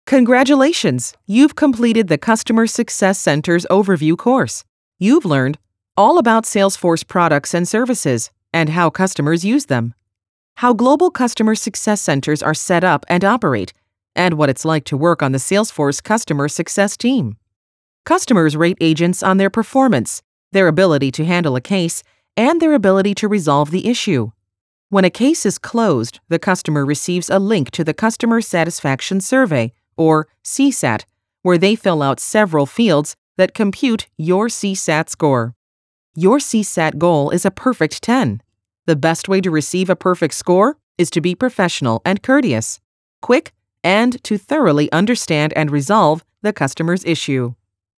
Congratulations! You've completed the Customer Success Center's overview course. You've learned all about Salesforce products and services and how customers use them, how global customer success centers are set up and operate, and what it's like to work on the Salesforce customer success team. Customers rate agents on their performance, their ability to handle a case, and their ability to resolve the issue. When a case is closed, the customer receives a link to the Customer Satisfaction Survey, or CSAT, where they fill out several fields that compute your CSAT score. Your CSAT goal is a perfect 10. The best way to receive a perfect score is to be professional and courteous, quick, and to thoroughly understand and resolve the customer's issue.